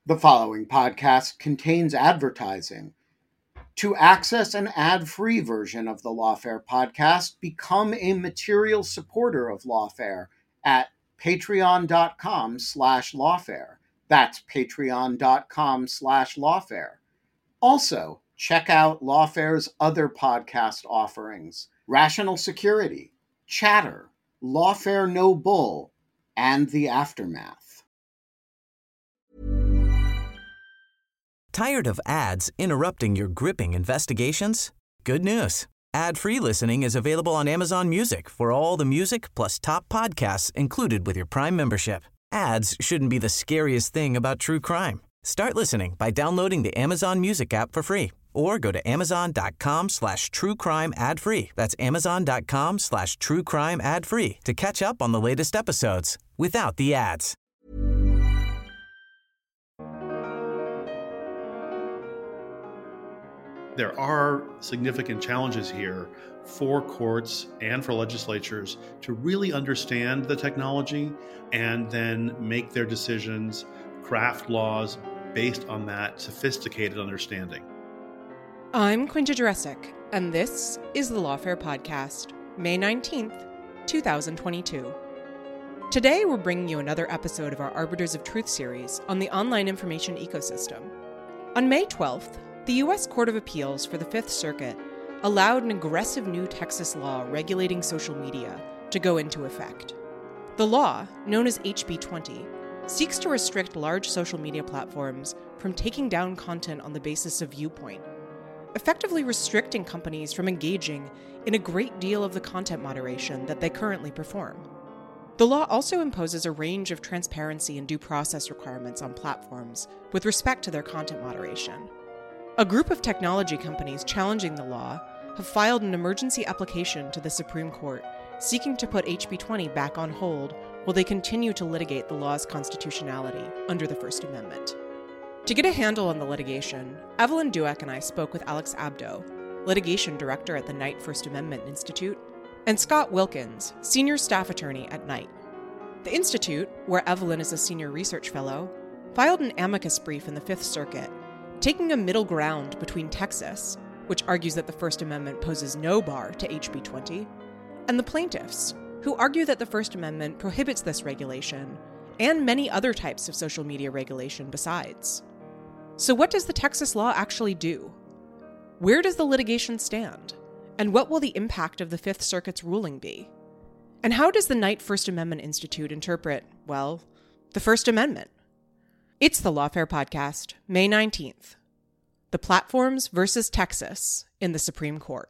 The following podcast contains advertising. To access an ad-free version of the Lawfare podcast, become a material supporter of Lawfare at patreon.com/lawfare. That's patreon.com/lawfare. Also, check out Lawfare's other podcast offerings: Rational Security, Chatter, Lawfare No Bull, and The Aftermath. Tired of ads interrupting your gripping investigations? Good news. Ad-free listening is available on Amazon Music for all the music plus top podcasts included with your Prime membership. Ads shouldn't be the scariest thing about true crime. Start listening by downloading the Amazon Music app for free or go to amazon.com/truecrime ad-free. That's amazon.com/truecrime ad-free to catch up on the latest episodes without the ads. There are significant challenges here for courts and for legislatures to really understand the technology and then make their decisions, craft laws based on that sophisticated understanding. I'm Quinta Jurecic, and this is the Lawfare Podcast, May 19th, 2022. Today, we're bringing you another episode of our Arbiters of Truth series on the online information ecosystem. On May 12th, the U.S. Court of Appeals for the Fifth Circuit allowed an aggressive new Texas law regulating social media to go into effect. The law, known as HB 20, seeks to restrict large social media platforms from taking down content on the basis of viewpoint, effectively restricting companies from engaging in a great deal of the content moderation that they currently perform. The law also imposes a range of transparency and due process requirements on platforms with respect to their content moderation. A group of technology companies challenging the law have filed an emergency application to the Supreme Court seeking to put HB 20 back on hold while they continue to litigate the law's constitutionality under the First Amendment. To get a handle on the litigation, Evelyn Douek and I spoke with Alex Abdo, litigation director at the Knight First Amendment Institute, and Scott Wilkins, senior staff attorney at Knight. The Institute, where Evelyn is a senior research fellow, filed an amicus brief in the Fifth Circuit, taking a middle ground between Texas, which argues that the First Amendment poses no bar to HB 20, and the plaintiffs, who argue that the First Amendment prohibits this regulation and many other types of social media regulation besides. So what does the Texas law actually do? Where does the litigation stand? And what will the impact of the Fifth Circuit's ruling be? And how does the Knight First Amendment Institute interpret, well, the First Amendment? It's the Lawfare Podcast, May 19th. The Platforms versus Texas in the Supreme Court.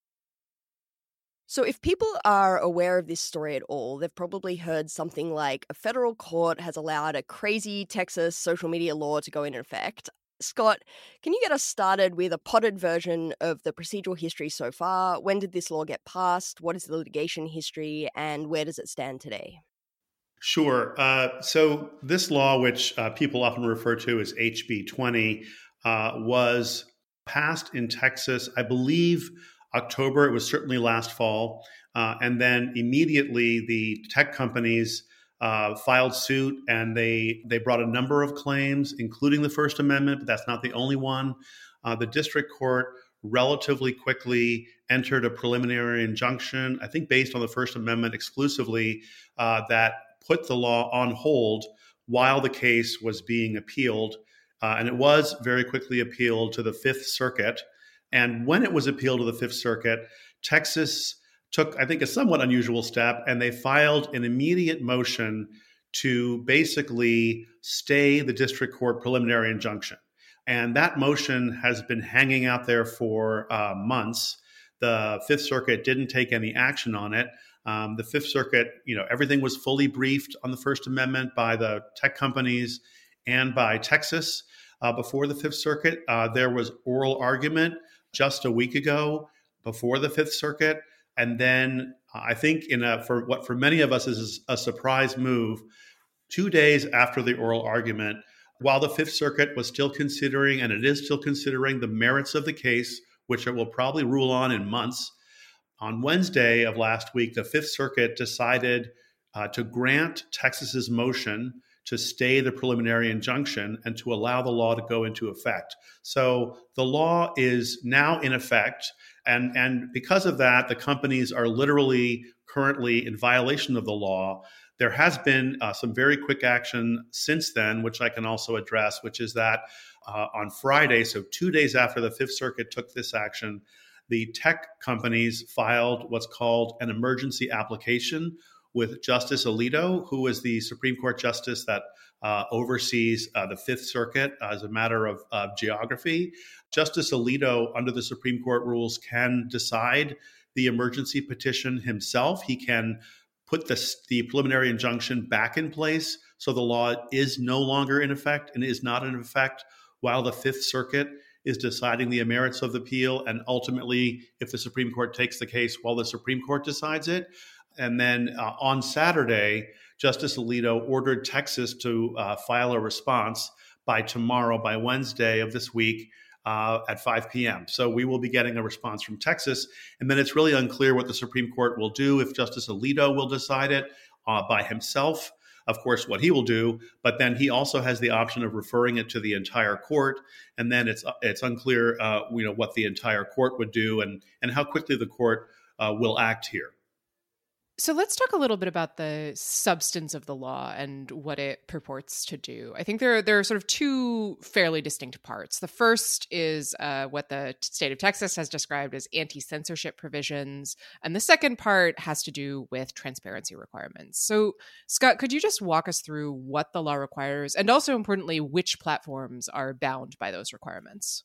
So if people are aware of this story at all, they've probably heard something like a federal court has allowed a crazy Texas social media law to go into effect. Scott, can you get us started with a potted version of the procedural history so far? When did this law get passed? What is the litigation history? And where does it stand today? Sure. So this law, which people often refer to as HB 20, was passed in Texas, I believe, October. It was certainly last fall. And then immediately the tech companies filed suit, and they brought a number of claims, including the First Amendment, but that's not the only one. The district court relatively quickly entered a preliminary injunction, I think based on the First Amendment exclusively, that put the law on hold while the case was being appealed. And it was very quickly appealed to the Fifth Circuit. And when it was appealed to the Fifth Circuit, Texas took, I think, a somewhat unusual step, and they filed an immediate motion to basically stay the district court preliminary injunction. And that motion has been hanging out there for months. The Fifth Circuit didn't take any action on it. The Fifth Circuit, everything was fully briefed on the First Amendment by the tech companies and by Texas. Before the Fifth Circuit, there was oral argument just a week ago before the Fifth Circuit. And then I think for what for many of us is a surprise move, 2 days after the oral argument, while the Fifth Circuit was still considering, and it is still considering, the merits of the case, which it will probably rule on in months, on Wednesday of last week, the Fifth Circuit decided to grant Texas's motion to stay the preliminary injunction and to allow the law to go into effect. So the law is now in effect. And because of that, the companies are literally currently in violation of the law. There has been some very quick action since then, which I can also address, which is that on Friday, so 2 days after the Fifth Circuit took this action, the tech companies filed what's called an emergency application with Justice Alito, who is the Supreme Court justice that oversees the Fifth Circuit as a matter of geography. Justice Alito, under the Supreme Court rules, can decide the emergency petition himself. He can put the preliminary injunction back in place so the law is no longer in effect and is not in effect while the Fifth Circuit is deciding the merits of the appeal, and ultimately, if the Supreme Court takes the case while the Supreme Court decides it. And then on Saturday, Justice Alito ordered Texas to file a response by tomorrow, by Wednesday of this week at 5 p.m. So we will be getting a response from Texas. And then it's really unclear what the Supreme Court will do, if Justice Alito will decide it by himself, of course, what he will do. But then he also has the option of referring it to the entire court. And then it's unclear what the entire court would do and how quickly the court will act here. So let's talk a little bit about the substance of the law and what it purports to do. I think there are sort of two fairly distinct parts. The first is what the state of Texas has described as anti-censorship provisions. And the second part has to do with transparency requirements. So, Scott, could you just walk us through what the law requires and also, importantly, which platforms are bound by those requirements?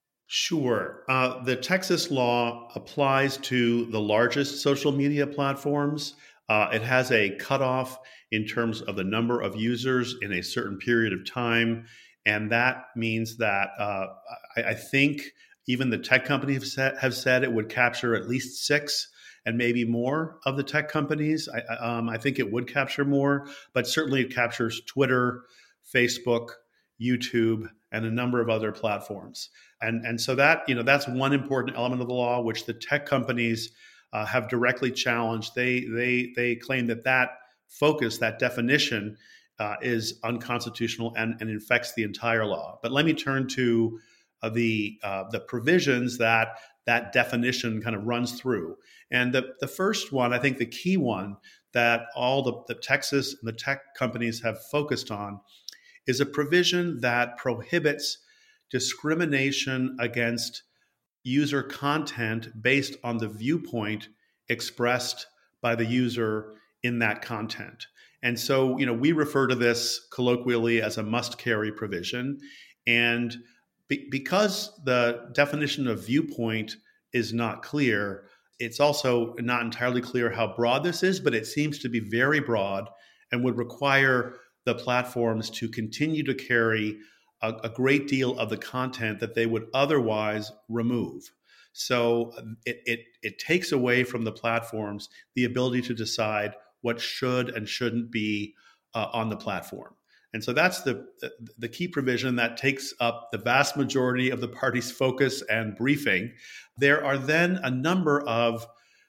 Sure. The Texas law applies to the largest social media platforms. It has a cutoff in terms of the number of users in a certain period of time. And that means that I think even the tech companies have said it would capture at least 6 and maybe more of the tech companies. I think it would capture more, but certainly it captures Twitter, Facebook, YouTube, and a number of other platforms. And so that's one important element of the law, which the tech companies have directly challenged. They claim that focus, that definition, is unconstitutional and infects the entire law. But let me turn to the provisions that definition kind of runs through. And the first one, I think the key one that all the Texas and the tech companies have focused on, is a provision that prohibits discrimination against user content based on the viewpoint expressed by the user in that content. And so, we refer to this colloquially as a must-carry provision. And because the definition of viewpoint is not clear, it's also not entirely clear how broad this is, but it seems to be very broad and would require the platforms to continue to carry a great deal of the content that they would otherwise remove. So it takes away from the platforms the ability to decide what should and shouldn't be on the platform. And so that's the key provision that takes up the vast majority of the party's focus and briefing. There are then a number of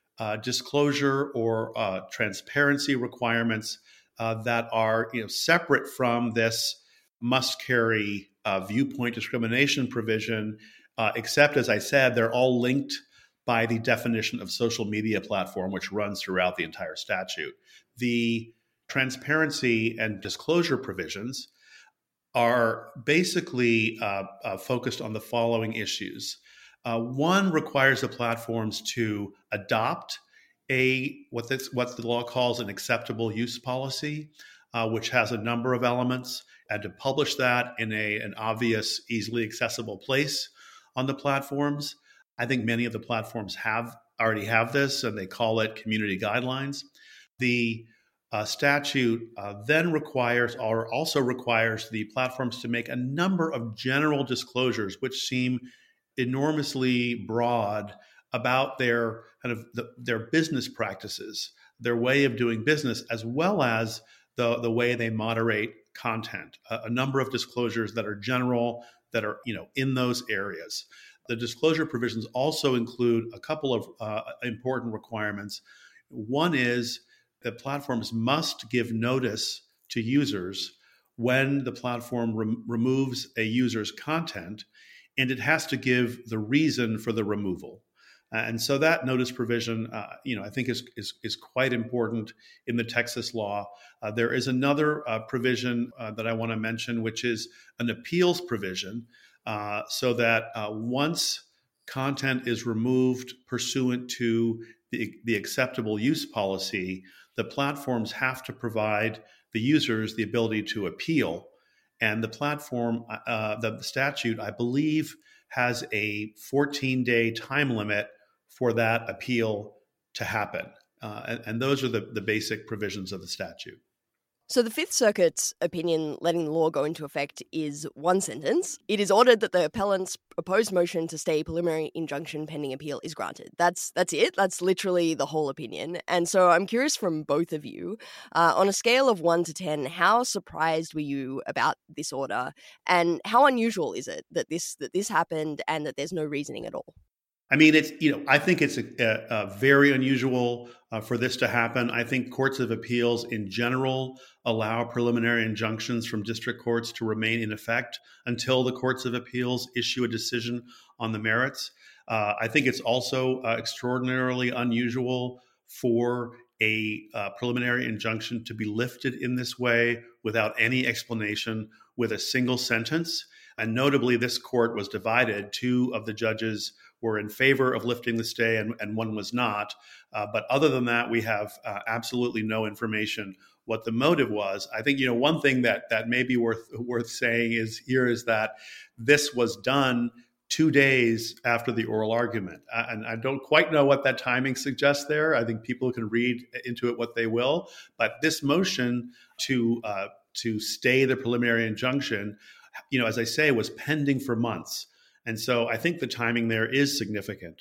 disclosure or transparency requirements that are separate from this must-carry viewpoint discrimination provision, except, as I said, they're all linked by the definition of social media platform, which runs throughout the entire statute. The transparency and disclosure provisions are basically focused on the following issues. One requires the platforms to adopt what the law calls an acceptable use policy, which has a number of elements, and to publish that in an obvious, easily accessible place on the platforms. I think many of the platforms already have this, and they call it community guidelines. The statute then also requires the platforms to make a number of general disclosures, which seem enormously broad, about their their business practices, their way of doing business, as well as the way they moderate content. A number of disclosures that are general, that are in those areas. The disclosure provisions also include a couple of important requirements. One is that platforms must give notice to users when the platform removes a user's content, and it has to give the reason for the removal. And so that notice provision, I think is quite important in the Texas law. There is another provision that I want to mention, which is an appeals provision, so that once content is removed pursuant to the acceptable use policy, the platforms have to provide the users the ability to appeal. And the platform, the statute, I believe, has a 14-day time limit for that appeal to happen. And those are the basic provisions of the statute. So the Fifth Circuit's opinion letting the law go into effect is one sentence. It is ordered that the appellant's proposed motion to stay preliminary injunction pending appeal is granted. That's it. That's literally the whole opinion. And so I'm curious from both of you, on a scale of 1 to 10, how surprised were you about this order? And how unusual is it that this happened and that there's no reasoning at all? I mean, I think it's a very unusual for this to happen. I think courts of appeals in general allow preliminary injunctions from district courts to remain in effect until the courts of appeals issue a decision on the merits. I think it's also extraordinarily unusual for a preliminary injunction to be lifted in this way without any explanation, with a single sentence. And notably, this court was divided. Two of the judges were in favor of lifting the stay and one was not. But other than that, we have absolutely no information what the motive was. I think, one thing that may be worth saying is that this was done 2 days after the oral argument. And I don't quite know what that timing suggests there. I think people can read into it what they will. But this motion to stay the preliminary injunction, as I say, was pending for months. And so I think the timing there is significant.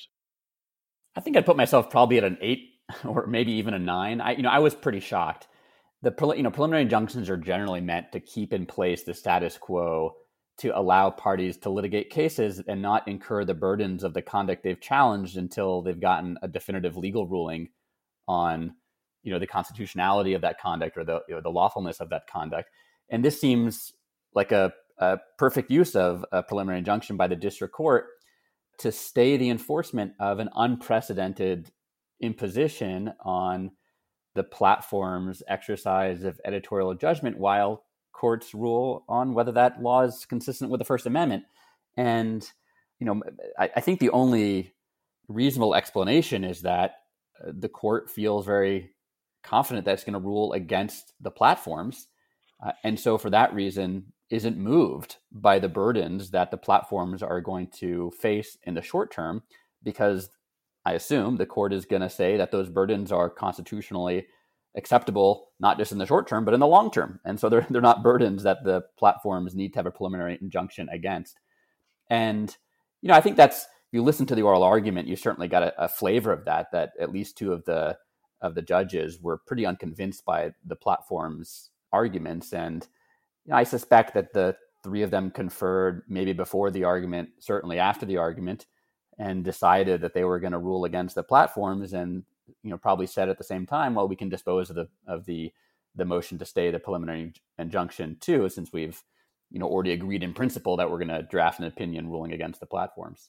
I think I'd put myself probably at an 8 or maybe even a 9. I was pretty shocked. The preliminary injunctions are generally meant to keep in place the status quo, to allow parties to litigate cases and not incur the burdens of the conduct they've challenged until they've gotten a definitive legal ruling on, the constitutionality of that conduct or the lawfulness of that conduct. And this seems like a perfect use of a preliminary injunction by the district court to stay the enforcement of an unprecedented imposition on the platform's exercise of editorial judgment while courts rule on whether that law is consistent with the First Amendment. And, I think the only reasonable explanation is that the court feels very confident that it's going to rule against the platforms. And so for that reason, isn't moved by the burdens that the platforms are going to face in the short term, because I assume the court is going to say that those burdens are constitutionally acceptable, not just in the short term, but in the long term. And so they're not burdens that the platforms need to have a preliminary injunction against. And, I think that's, if you listen to the oral argument, you certainly got a flavor of that at least two of the judges were pretty unconvinced by the platform's arguments. And I suspect that the three of them conferred maybe before the argument, certainly after the argument, and decided that they were going to rule against the platforms, and probably said at the same time, well, we can dispose of the motion to stay the preliminary injunction too, since we've already agreed in principle that we're going to draft an opinion ruling against the platforms.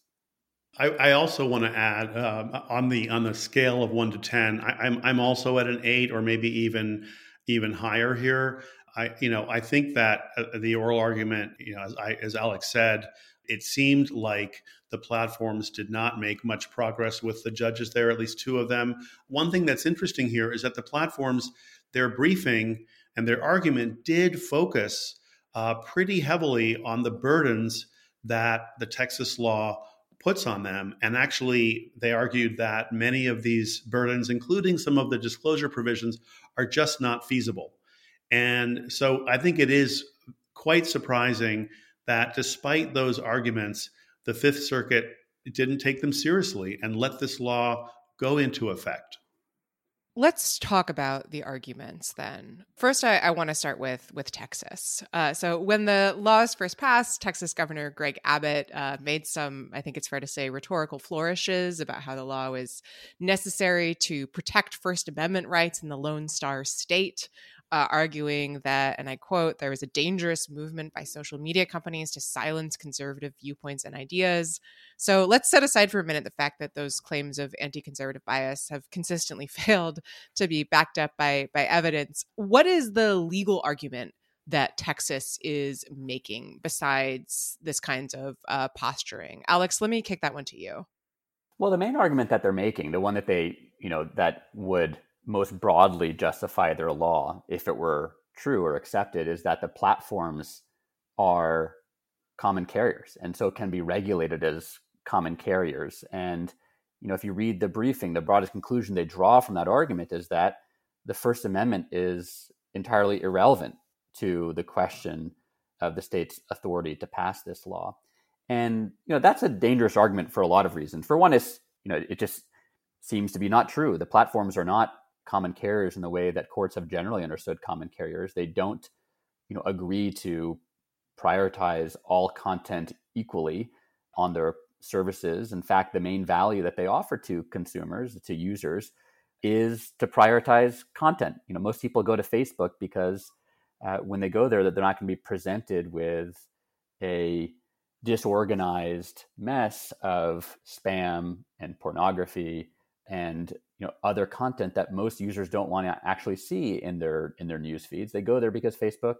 I also want to add on the scale of 1 to 10, I'm also at an 8 or maybe even higher here. I think that the oral argument, as Alex said, it seemed like the platforms did not make much progress with the judges there, at least two of them. One thing that's interesting here is that the platforms, their briefing and their argument did focus pretty heavily on the burdens that the Texas law puts on them. And actually, they argued that many of these burdens, including some of the disclosure provisions, are just not feasible. And so I think it is quite surprising that despite those arguments, the Fifth Circuit didn't take them seriously and let this law go into effect. Let's talk about the arguments then. First, I want to start with Texas. So when the laws first passed, Texas Governor Greg Abbott made some, I think it's fair to say, rhetorical flourishes about how the law was necessary to protect First Amendment rights in the Lone Star State. arguing that, and I quote, there is a dangerous movement by social media companies to silence conservative viewpoints and ideas. So let's set aside for a minute the fact that those claims of anti-conservative bias have consistently failed to be backed up by evidence. What is the legal argument that Texas is making besides this kind of posturing? Alex, let me kick that one to you. Well, the main argument that they're making, the one that that would most broadly justify their law if it were true or accepted, is that the platforms are common carriers and so can be regulated as common carriers. And, if you read the briefing, the broadest conclusion they draw from that argument is that the First Amendment is entirely irrelevant to the question of the state's authority to pass this law. And, that's a dangerous argument for a lot of reasons. For one, it just seems to be not true. The platforms are not common carriers in the way that courts have generally understood common carriers. They don't, agree to prioritize all content equally on their services. In fact, the main value that they offer to consumers, to users, is to prioritize content. Most people go to Facebook because when they go there, that they're not going to be presented with a disorganized mess of spam and pornography and other content that most users don't want to actually see in their news feeds. They go there because Facebook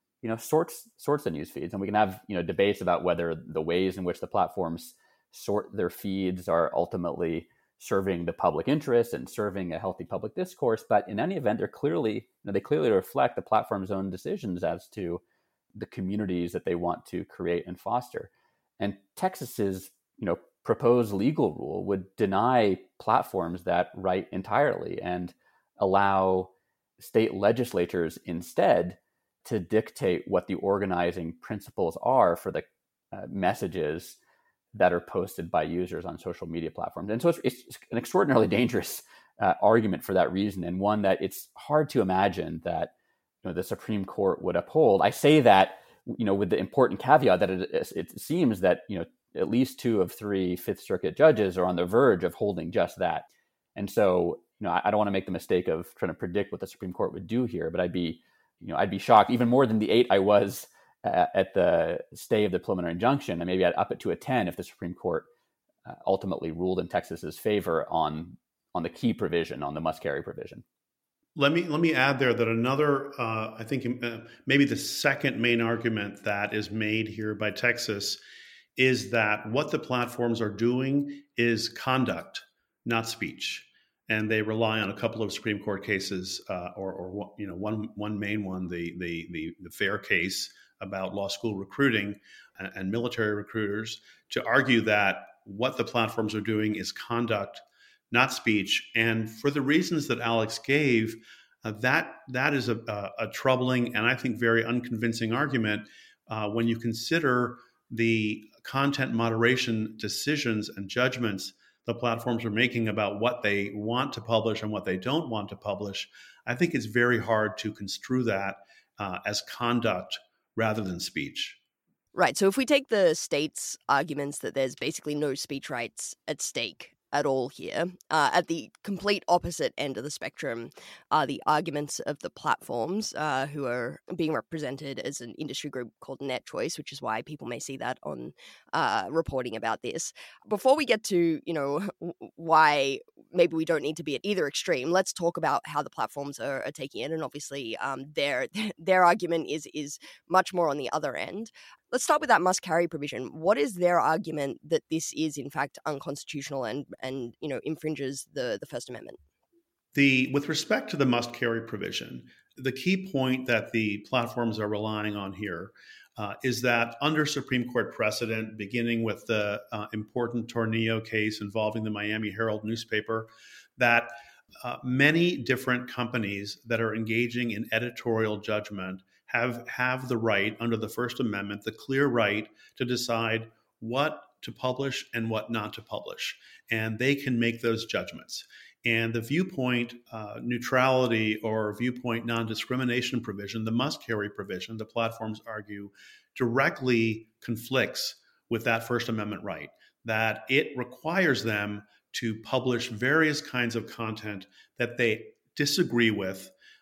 sorts the news feeds, and we can have debates about whether the ways in which the platforms sort their feeds are ultimately serving the public interest and serving a healthy public discourse. But in any event, they clearly reflect the platform's own decisions as to the communities that they want to create and foster. And Texas's proposed legal rule would deny platforms that right entirely and allow state legislatures instead to dictate what the organizing principles are for the messages that are posted by users on social media platforms. And so it's an extraordinarily dangerous argument for that reason, and one that it's hard to imagine that the Supreme Court would uphold. I say that with the important caveat that it seems that at least 2 of 3 Fifth Circuit judges are on the verge of holding just that. And so I don't want to make the mistake of trying to predict what the Supreme Court would do here, but I'd be shocked, even more than the 8 I was at the stay of the preliminary injunction, and maybe I'd up it to a 10 if the Supreme Court ultimately ruled in Texas's favor on the key provision, on the must-carry provision. Let me add there that another, I think maybe the second main argument that is made here by Texas is that what the platforms are doing is conduct, not speech. And they rely on a couple of Supreme Court cases, or one main one, the Fair case about law school recruiting and military recruiters, to argue that what the platforms are doing is conduct, not speech. And for the reasons that Alex gave, that is a troubling and I think very unconvincing argument when you consider the content moderation decisions and judgments the platforms are making about what they want to publish and what they don't want to publish. I think it's very hard to construe that as conduct rather than speech. Right. So if we take the state's arguments that there's basically no speech rights at stake at all here, at the complete opposite end of the spectrum are the arguments of the platforms who are being represented as an industry group called NetChoice, which is why people may see that on reporting about this. Before we get to, why maybe we don't need to be at either extreme, let's talk about how the platforms are taking it. And obviously their argument is much more on the other end. Let's start with that must-carry provision. What is their argument that this is, in fact, unconstitutional and infringes the First Amendment? With respect to the must-carry provision, the key point that the platforms are relying on here is that under Supreme Court precedent, beginning with the important Tornillo case involving the Miami Herald newspaper, that many different companies that are engaging in editorial judgment have the right under the First Amendment, the clear right to decide what to publish and what not to publish. And they can make those judgments. And the viewpoint neutrality or viewpoint non-discrimination provision, the must-carry provision, the platforms argue, directly conflicts with that First Amendment right, that it requires them to publish various kinds of content that they disagree with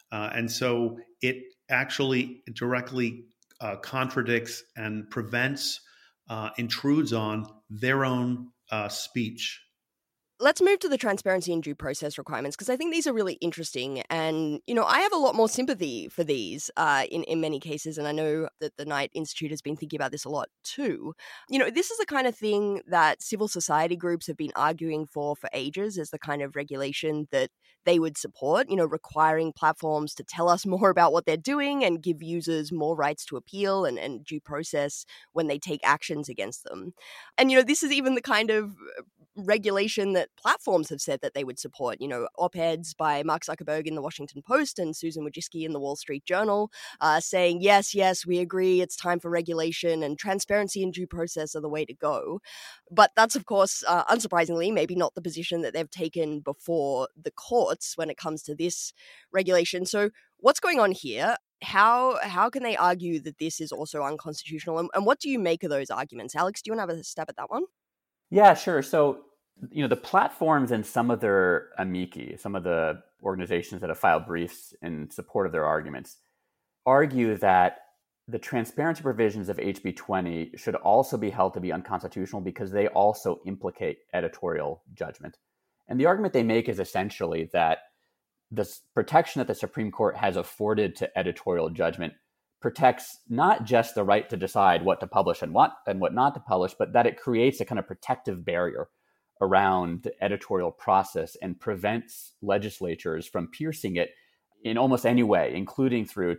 And so it actually directly contradicts and prevents, intrudes on their own speech. Let's move to the transparency and due process requirements, because I think these are really interesting. And, I have a lot more sympathy for these in many cases. And I know that the Knight Institute has been thinking about this a lot too. This is the kind of thing that civil society groups have been arguing for ages as the kind of regulation that they would support, requiring platforms to tell us more about what they're doing and give users more rights to appeal and due process when they take actions against them. And, this is even the kind of regulation that platforms have said that they would support. Op-eds by Mark Zuckerberg in the Washington Post and Susan Wojcicki in the Wall Street Journal saying, yes, we agree, it's time for regulation and transparency and due process are the way to go. But that's, of course, unsurprisingly, maybe not the position that they've taken before the courts when it comes to this regulation. So what's going on here? How can they argue that this is also unconstitutional? And what do you make of those arguments? Alex, do you want to have a stab at that one? Yeah, sure. So, the platforms and some of their amici, some of the organizations that have filed briefs in support of their arguments, argue that the transparency provisions of HB 20 should also be held to be unconstitutional because they also implicate editorial judgment. And the argument they make is essentially that the protection that the Supreme Court has afforded to editorial judgment protects not just the right to decide what to publish and what not to publish, but that it creates a kind of protective barrier around the editorial process and prevents legislatures from piercing it in almost any way, including through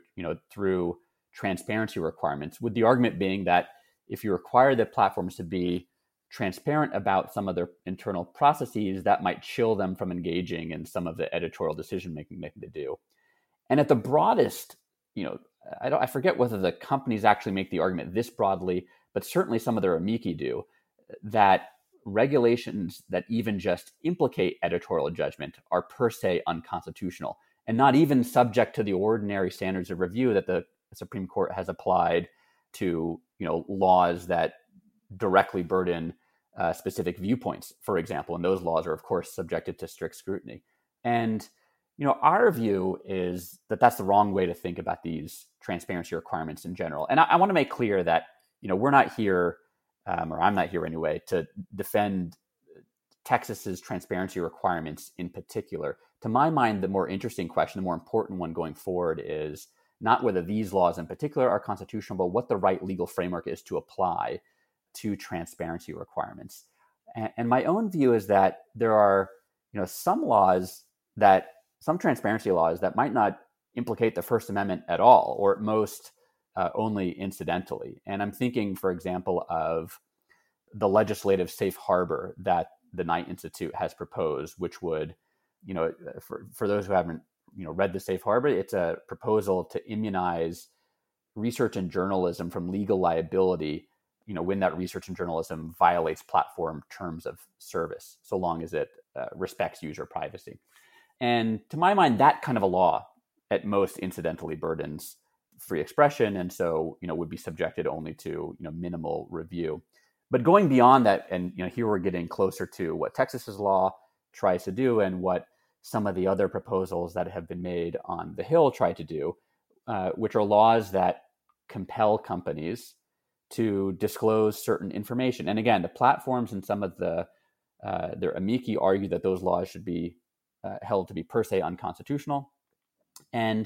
transparency requirements, with the argument being that if you require the platforms to be transparent about some of their internal processes, that might chill them from engaging in some of the editorial decision-making they do. And at the broadest, I forget whether the companies actually make the argument this broadly, but certainly some of their amici do, that regulations that even just implicate editorial judgment are per se unconstitutional and not even subject to the ordinary standards of review that the Supreme Court has applied to, laws that directly burden specific viewpoints, for example. And those laws are, of course, subjected to strict scrutiny. And our view is that that's the wrong way to think about these transparency requirements in general. And I want to make clear that, we're not here, or I'm not here anyway, to defend Texas's transparency requirements in particular. To my mind, the more interesting question, the more important one going forward is not whether these laws in particular are constitutional, but what the right legal framework is to apply to transparency requirements. And my own view is that there are, some transparency laws that might not implicate the First Amendment at all, or at most only incidentally. And I'm thinking, for example, of the legislative safe harbor that the Knight Institute has proposed, which would, for those who haven't, read the safe harbor, it's a proposal to immunize research and journalism from legal liability, when that research and journalism violates platform terms of service, so long as it respects user privacy. And to my mind, that kind of a law at most incidentally burdens free expression, and so would be subjected only to minimal review. But going beyond that, and here we're getting closer to what Texas's law tries to do, and what some of the other proposals that have been made on the Hill try to do, which are laws that compel companies to disclose certain information. And again, the platforms and some of their amici argue that those laws should be held to be per se unconstitutional. And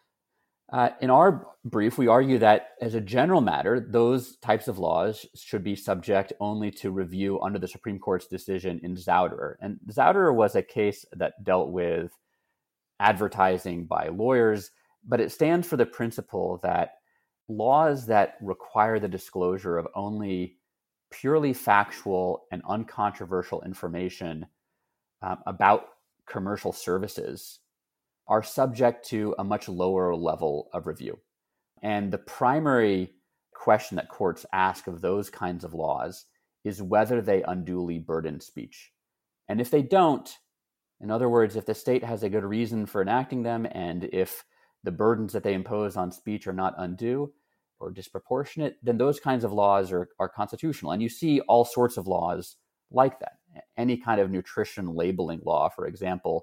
in our brief, we argue that as a general matter, those types of laws should be subject only to review under the Supreme Court's decision in Zauderer. And Zauderer was a case that dealt with advertising by lawyers, but it stands for the principle that laws that require the disclosure of only purely factual and uncontroversial information about commercial services are subject to a much lower level of review. And the primary question that courts ask of those kinds of laws is whether they unduly burden speech. And if they don't, in other words, if the state has a good reason for enacting them, and if the burdens that they impose on speech are not undue or disproportionate, then those kinds of laws are constitutional. And you see all sorts of laws like that. Any kind of nutrition labeling law, for example,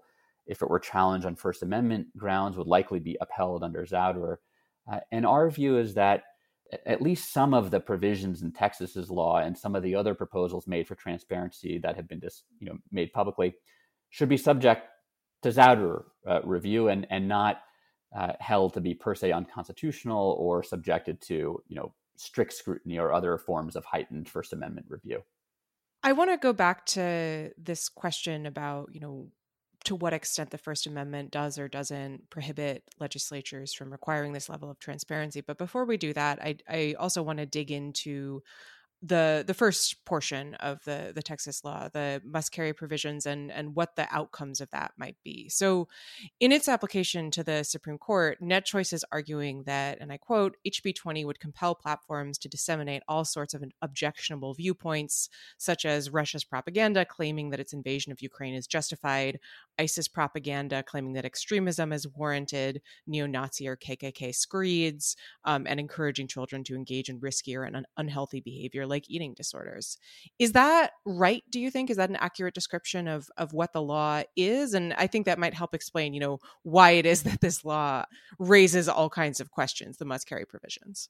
if it were challenged on First Amendment grounds, would likely be upheld under Zauderer. And our view is that at least some of the provisions in Texas's law and some of the other proposals made for transparency that have been made publicly should be subject to Zauderer review and not held to be per se unconstitutional or subjected to strict scrutiny or other forms of heightened First Amendment review. I want to go back to this question about, to what extent the First Amendment does or doesn't prohibit legislatures from requiring this level of transparency. But before we do that, I also want to dig into the first portion of the Texas law, the must carry provisions, and what the outcomes of that might be. So in its application to the Supreme Court, NetChoice is arguing that, and I quote, HB 20 would compel platforms to disseminate all sorts of objectionable viewpoints, such as Russia's propaganda claiming that its invasion of Ukraine is justified, ISIS propaganda claiming that extremism is warranted, neo-Nazi or KKK screeds, and encouraging children to engage in riskier and unhealthy behavior like eating disorders. Is that right, do you think? Is that an accurate description of what the law is? And I think that might help explain, why it is that this law raises all kinds of questions, the must carry provisions.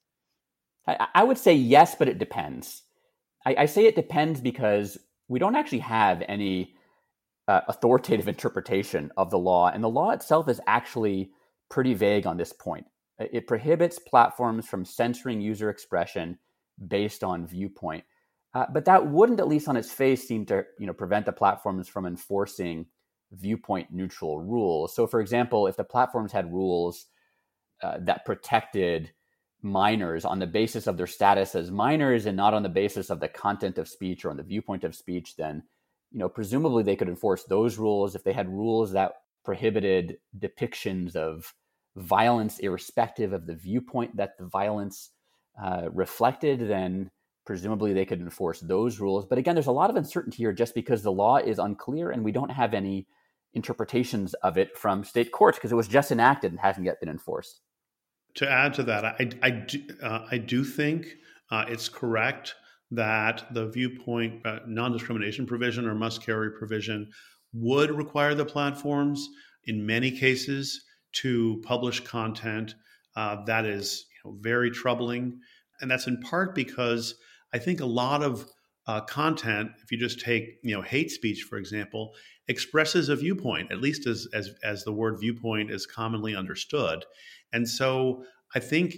I would say yes, but it depends. I say it depends because we don't actually have any authoritative interpretation of the law. And the law itself is actually pretty vague on this point. It prohibits platforms from censoring user expression based on viewpoint. But that wouldn't, at least on its face, seem to prevent the platforms from enforcing viewpoint neutral rules. So, for example, if the platforms had rules that protected minors on the basis of their status as minors and not on the basis of the content of speech or on the viewpoint of speech, then presumably they could enforce those rules. If they had rules that prohibited depictions of violence irrespective of the viewpoint that the violence reflected, then presumably they could enforce those rules. But again, there's a lot of uncertainty here just because the law is unclear and we don't have any interpretations of it from state courts because it was just enacted and hasn't yet been enforced. To add to that, I do think it's correct that the viewpoint non-discrimination provision or must carry provision would require the platforms in many cases to publish content that is very troubling. And that's in part because I think a lot of content, if you just take hate speech, for example, expresses a viewpoint, at least as the word viewpoint is commonly understood. And so I think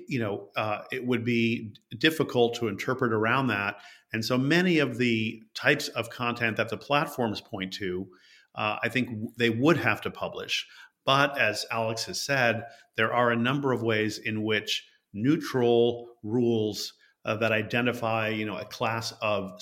it would be difficult to interpret around that. And so many of the types of content that the platforms point to, I think they would have to publish. But as Alex has said, there are a number of ways in which neutral rules that identify, a class of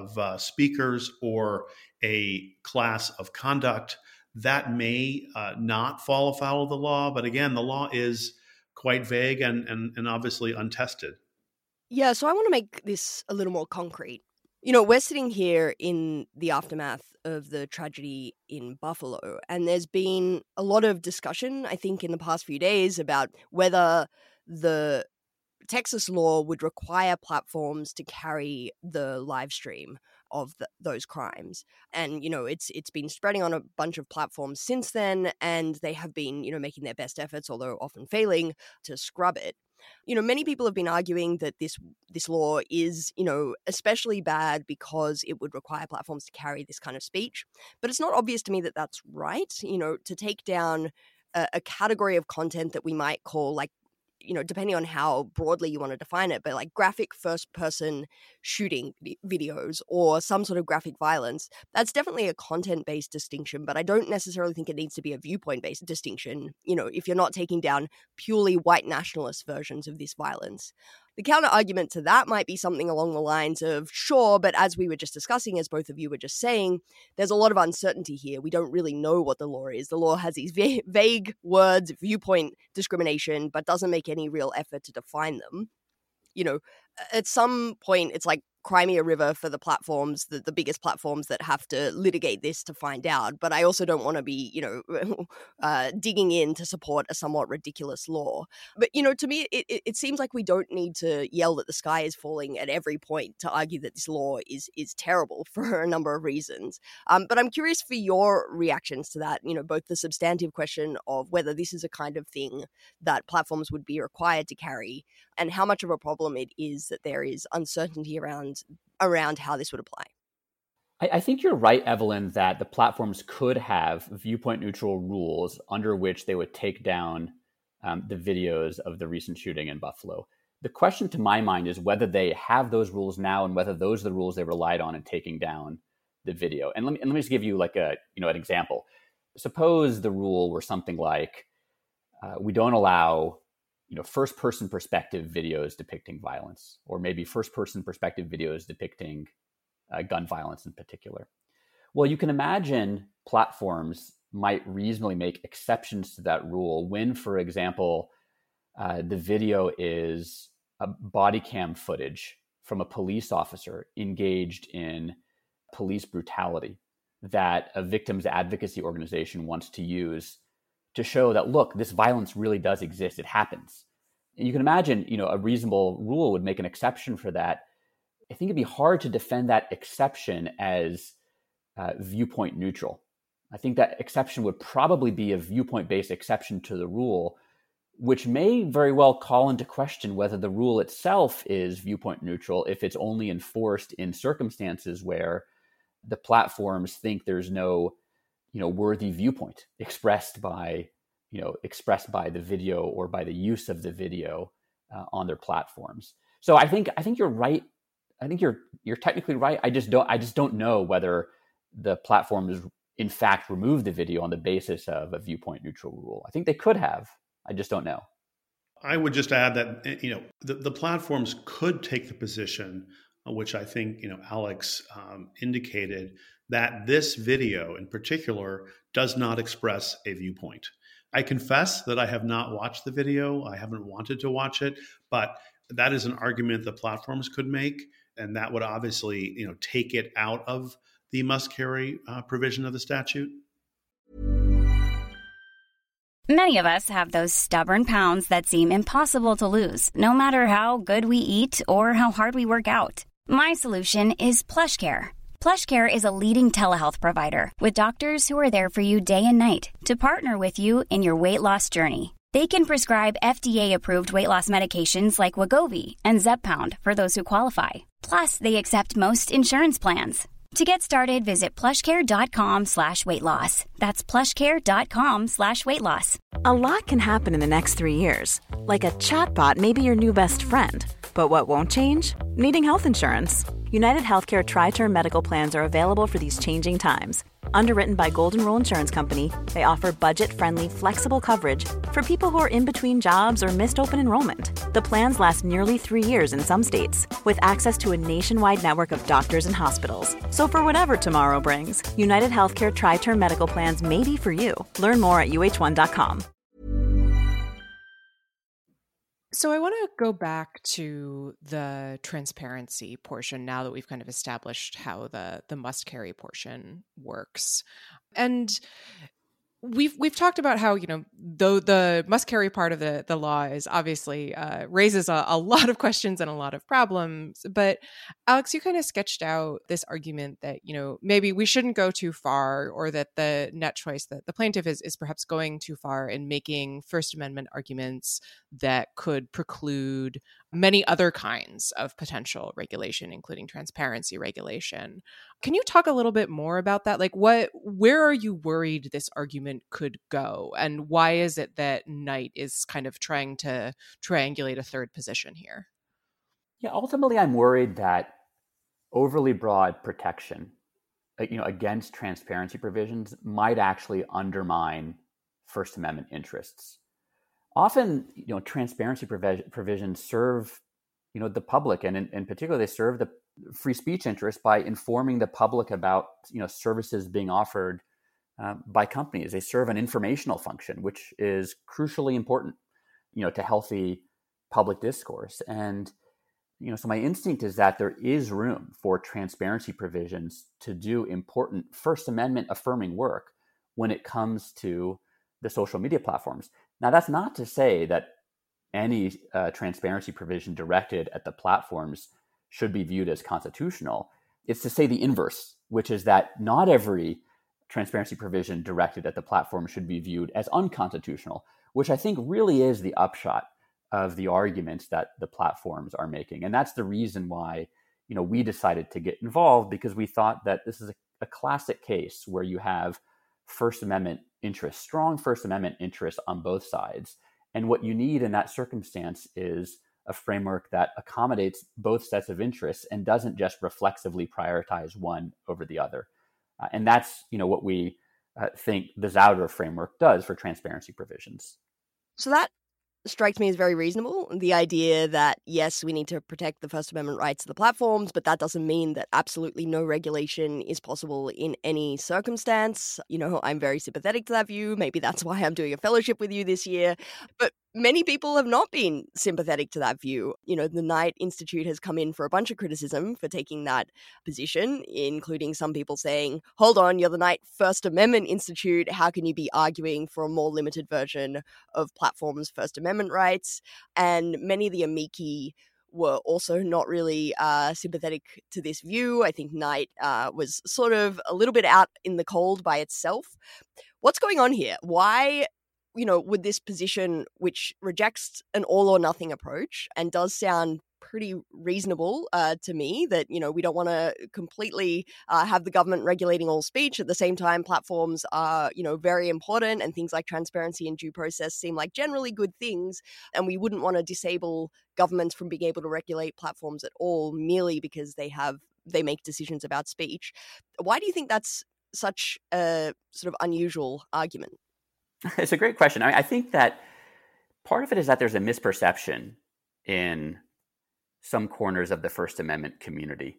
speakers or a class of conduct that may not fall afoul of the law. But again, the law is quite vague and obviously untested. Yeah, so I want to make this a little more concrete. We're sitting here in the aftermath of the tragedy in Buffalo, and there's been a lot of discussion, I think, in the past few days about whether the Texas law would require platforms to carry the live stream of those crimes. And, it's been spreading on a bunch of platforms since then, and they have been, making their best efforts, although often failing, to scrub it. Many people have been arguing that this law is, especially bad because it would require platforms to carry this kind of speech. But it's not obvious to me that that's right. To take down a category of content that we might call, like, depending on how broadly you want to define it, but like graphic first-person shooting videos or some sort of graphic violence, that's definitely a content-based distinction, but I don't necessarily think it needs to be a viewpoint-based distinction, if you're not taking down purely white nationalist versions of this violence. The counter-argument to that might be something along the lines of, sure, but as we were just discussing, as both of you were just saying, there's a lot of uncertainty here. We don't really know what the law is. The law has these vague words, viewpoint discrimination, but doesn't make any real effort to define them. At some point, it's like Crimea River for the platforms, the biggest platforms that have to litigate this to find out. But I also don't want to be, digging in to support a somewhat ridiculous law. But, to me, it seems like we don't need to yell that the sky is falling at every point to argue that this law is terrible for a number of reasons. But I'm curious for your reactions to that, both the substantive question of whether this is a kind of thing that platforms would be required to carry and how much of a problem it is that there is uncertainty around how this would apply. I think you're right, Evelyn, that the platforms could have viewpoint neutral rules under which they would take down the videos of the recent shooting in Buffalo. The question to my mind is whether they have those rules now and whether those are the rules they relied on in taking down the video. And let me just give you like an example. Suppose the rule were something like, we don't allow first person perspective videos depicting violence, or maybe first person perspective videos depicting gun violence in particular. Well, you can imagine platforms might reasonably make exceptions to that rule when, for example, the video is a body cam footage from a police officer engaged in police brutality that a victims advocacy organization wants to use to show that, look, this violence really does exist. It happens. And you can imagine, a reasonable rule would make an exception for that. I think it'd be hard to defend that exception as viewpoint neutral. I think that exception would probably be a viewpoint-based exception to the rule, which may very well call into question whether the rule itself is viewpoint neutral if it's only enforced in circumstances where the platforms think there's no worthy viewpoint expressed by the video or by the use of the video on their platforms. So I think you're right. I think you're technically right. I just don't know whether the platforms in fact remove the video on the basis of a viewpoint neutral rule. I think they could have. I just don't know. I would just add that the platforms could take the position, which I think Alex indicated, that this video in particular does not express a viewpoint. I confess that I have not watched the video. I haven't wanted to watch it, but that is an argument the platforms could make, and that would obviously take it out of the must carry provision of the statute. Many of us have those stubborn pounds that seem impossible to lose, no matter how good we eat or how hard we work out. My solution is PlushCare. PlushCare is a leading telehealth provider with doctors who are there for you day and night to partner with you in your weight loss journey. They can prescribe FDA-approved weight loss medications like Wegovy and Zepbound for those who qualify. Plus, they accept most insurance plans. To get started, visit plushcare.com/weightloss. That's plushcare.com/weightloss. A lot can happen in the next 3 years. Like a chatbot may be your new best friend. But what won't change? Needing health insurance. United Healthcare Tri-Term Medical Plans are available for these changing times. Underwritten by Golden Rule Insurance Company, they offer budget-friendly, flexible coverage for people who are in between jobs or missed open enrollment. The plans last nearly 3 years in some states, with access to a nationwide network of doctors and hospitals. So for whatever tomorrow brings, United Healthcare Tri-Term Medical Plans may be for you. Learn more at uh1.com. So I want to go back to the transparency portion now that we've kind of established how the must carry portion works. And we've talked about how, though the must carry part of the law is obviously raises a lot of questions and a lot of problems. But Alex, you kind of sketched out this argument that, maybe we shouldn't go too far, or that the net choice, that the plaintiff is perhaps going too far in making First Amendment arguments that could preclude many other kinds of potential regulation, including transparency regulation. Can you talk a little bit more about that? Like, where are you worried this argument could go? And why is it that Knight is kind of trying to triangulate a third position here? Yeah, ultimately, I'm worried that overly broad protection, against transparency provisions might actually undermine First Amendment interests. Often, transparency provisions serve, the public, and in particular, they serve the free speech interest by informing the public about, services being offered by companies. They serve an informational function, which is crucially important, to healthy public discourse. And So my instinct is that there is room for transparency provisions to do important First Amendment affirming work when it comes to the social media platforms. Now, that's not to say that any transparency provision directed at the platforms should be viewed as constitutional. It's to say the inverse, which is that not every transparency provision directed at the platform should be viewed as unconstitutional, which I think really is the upshot of the arguments that the platforms are making. And that's the reason why, we decided to get involved, because we thought that this is a classic case where you have First Amendment interests, strong First Amendment interests on both sides. And what you need in that circumstance is a framework that accommodates both sets of interests and doesn't just reflexively prioritize one over the other. And that's, what we think the Zauderer framework does for transparency provisions. So that strikes me as very reasonable. The idea that, yes, we need to protect the First Amendment rights of the platforms, but that doesn't mean that absolutely no regulation is possible in any circumstance. I'm very sympathetic to that view. Maybe that's why I'm doing a fellowship with you this year. But many people have not been sympathetic to that view. The Knight Institute has come in for a bunch of criticism for taking that position, including some people saying, hold on, you're the Knight First Amendment Institute. How can you be arguing for a more limited version of platforms' First Amendment rights? And many of the amici were also not really sympathetic to this view. I think Knight was sort of a little bit out in the cold by itself. What's going on here? Why with this position, which rejects an all or nothing approach and does sound pretty reasonable to me, that, we don't want to completely have the government regulating all speech. At the same time, platforms are, very important, and things like transparency and due process seem like generally good things. And we wouldn't want to disable governments from being able to regulate platforms at all merely because they make decisions about speech. Why do you think that's such a sort of unusual argument? It's a great question. I think that part of it is that there's a misperception in some corners of the First Amendment community,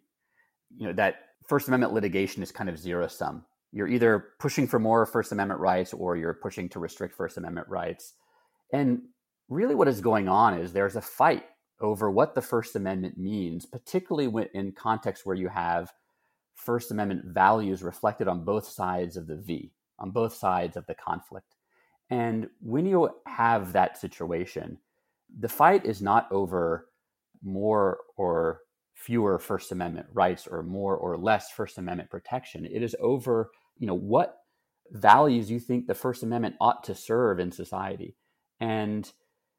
that First Amendment litigation is kind of zero sum. You're either pushing for more First Amendment rights or you're pushing to restrict First Amendment rights. And really what is going on is there's a fight over what the First Amendment means, particularly in contexts where you have First Amendment values reflected on both sides of the V, on both sides of the conflict. And when you have that situation, the fight is not over more or fewer First Amendment rights or more or less First Amendment protection. It is over, what values you think the First Amendment ought to serve in society. And,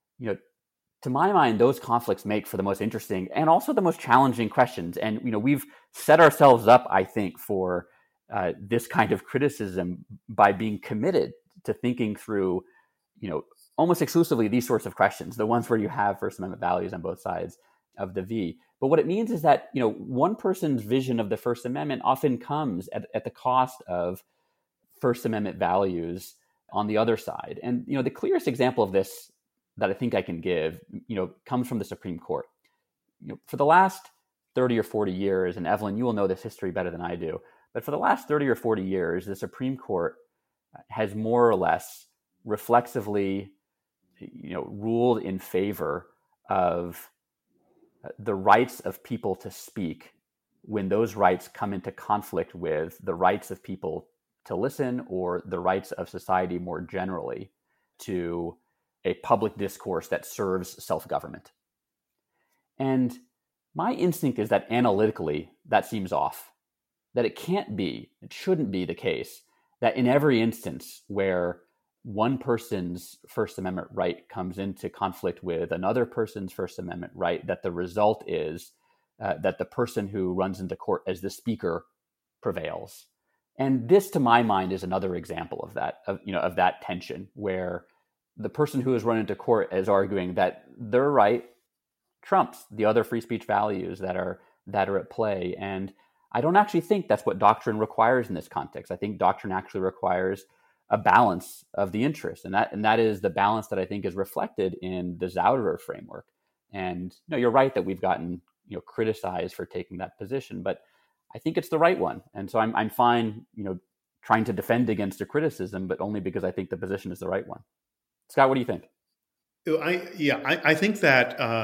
to my mind, those conflicts make for the most interesting and also the most challenging questions. And, we've set ourselves up, I think, for this kind of criticism by being committed to thinking through, almost exclusively these sorts of questions, the ones where you have First Amendment values on both sides of the V. But what it means is that, one person's vision of the First Amendment often comes at the cost of First Amendment values on the other side. And, the clearest example of this that I think I can give, comes from the Supreme Court. For the last 30 or 40 years, and Evelyn, you will know this history better than I do, but for the last 30 or 40 years, the Supreme Court has more or less reflexively, ruled in favor of the rights of people to speak when those rights come into conflict with the rights of people to listen or the rights of society more generally to a public discourse that serves self-government. And my instinct is that analytically, that seems off, that it shouldn't be the case that in every instance where one person's First Amendment right comes into conflict with another person's First Amendment right, that the result is that the person who runs into court as the speaker prevails. And this, to my mind, is another example of that, of that tension, where the person who is run into court is arguing that their right trumps the other free speech values that are at play. And I don't actually think that's what doctrine requires in this context. I think doctrine actually requires a balance of the interests, and that is the balance that I think is reflected in the Zauderer framework. And you're right that we've gotten criticized for taking that position, but I think it's the right one. And so I'm fine, trying to defend against a criticism, but only because I think the position is the right one. Scott, what do you think? I think that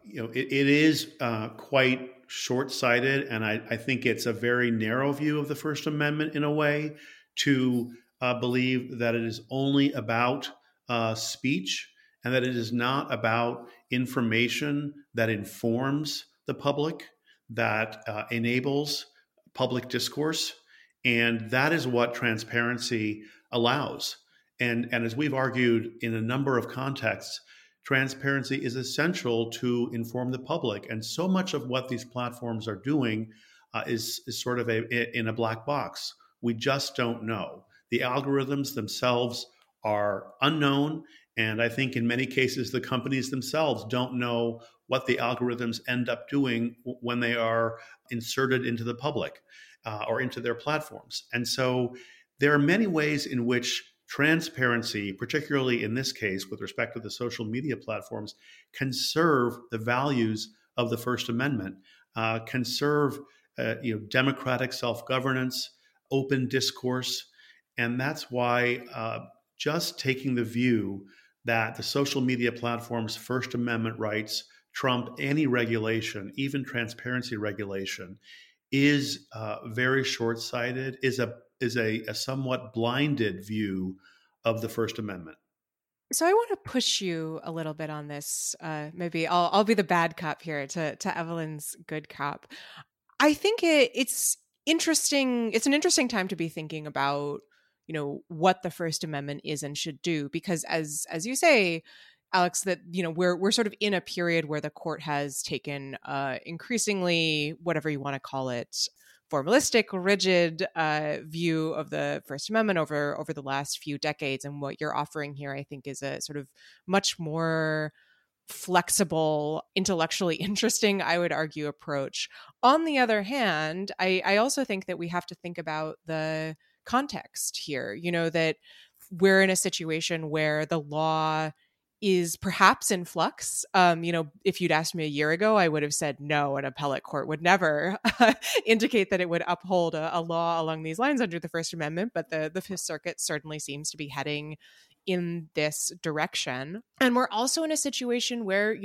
it is quite short-sighted, and I think it's a very narrow view of the First Amendment in a way to believe that it is only about speech and that it is not about information that informs the public, that enables public discourse. And that is what transparency allows. And as we've argued in a number of contexts, transparency is essential to inform the public. And so much of what these platforms are doing is sort of in a black box. We just don't know. The algorithms themselves are unknown. And I think in many cases, the companies themselves don't know what the algorithms end up doing when they are inserted into the public or into their platforms. And so there are many ways in which transparency, particularly in this case with respect to the social media platforms, can serve the values of the First Amendment, can serve democratic self-governance, open discourse. And that's why just taking the view that the social media platforms' First Amendment rights trump any regulation, even transparency regulation, is very short-sighted, is a somewhat blinded view of the First Amendment. So I want to push you a little bit on this. Maybe I'll be the bad cop here to Evelyn's good cop. I think it's interesting. It's an interesting time to be thinking about, what the First Amendment is and should do, because as you say, Alex, that we're sort of in a period where the court has taken increasingly, whatever you want to call it, formalistic, rigid view of the First Amendment over the last few decades. And what you're offering here, I think, is a sort of much more flexible, intellectually interesting, I would argue, approach. On the other hand, I also think that we have to think about the context here, that we're in a situation where the law is perhaps in flux. If you'd asked me a year ago, I would have said no, an appellate court would never indicate that it would uphold a law along these lines under the First Amendment. But the Fifth Circuit certainly seems to be heading in this direction. And we're also in a situation where,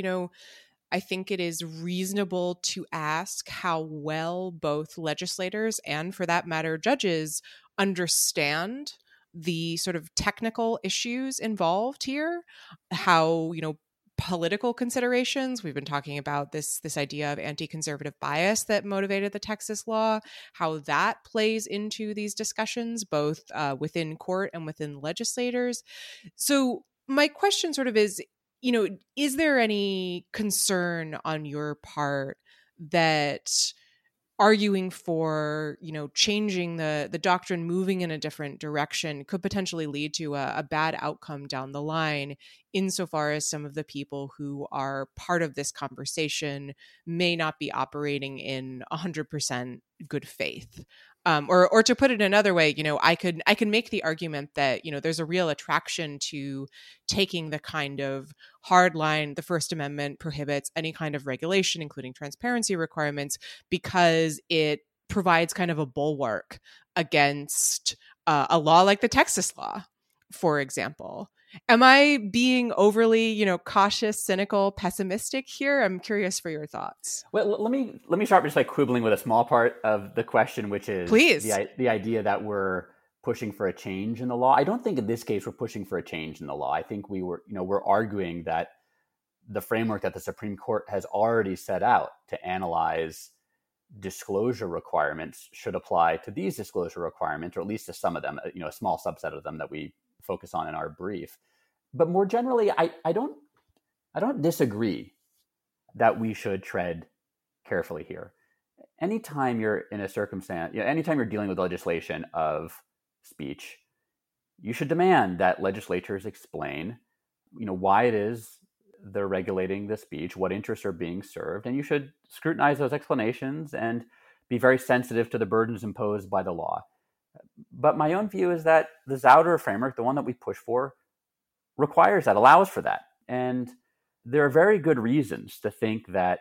I think it is reasonable to ask how well both legislators and, for that matter, judges understand the sort of technical issues involved here, how, political considerations. We've been talking about this idea of anti-conservative bias that motivated the Texas law, how that plays into these discussions, both within court and within legislators. So my question sort of is, is there any concern on your part that arguing for, changing the doctrine, moving in a different direction could potentially lead to a bad outcome down the line, insofar as some of the people who are part of this conversation may not be operating in 100% good faith? Or to put it another way, I can make the argument that, there's a real attraction to taking the kind of hard line the First Amendment prohibits any kind of regulation, including transparency requirements, because it provides kind of a bulwark against a law like the Texas law, for example. Am I being overly, cautious, cynical, pessimistic here? I'm curious for your thoughts. Well, let me start just quibbling with a small part of the question, which is the idea that we're pushing for a change in the law. I don't think in this case we're pushing for a change in the law. I think we're arguing that the framework that the Supreme Court has already set out to analyze disclosure requirements should apply to these disclosure requirements, or at least to some of them, a small subset of them that we focus on in our brief. But more generally, I don't disagree that we should tread carefully here. Anytime you're in a circumstance, anytime you're dealing with legislation of speech, you should demand that legislatures explain, why it is they're regulating the speech, what interests are being served, and you should scrutinize those explanations and be very sensitive to the burdens imposed by the law. But my own view is that the Zauderer framework, the one that we push for, requires that, allows for that. And there are very good reasons to think that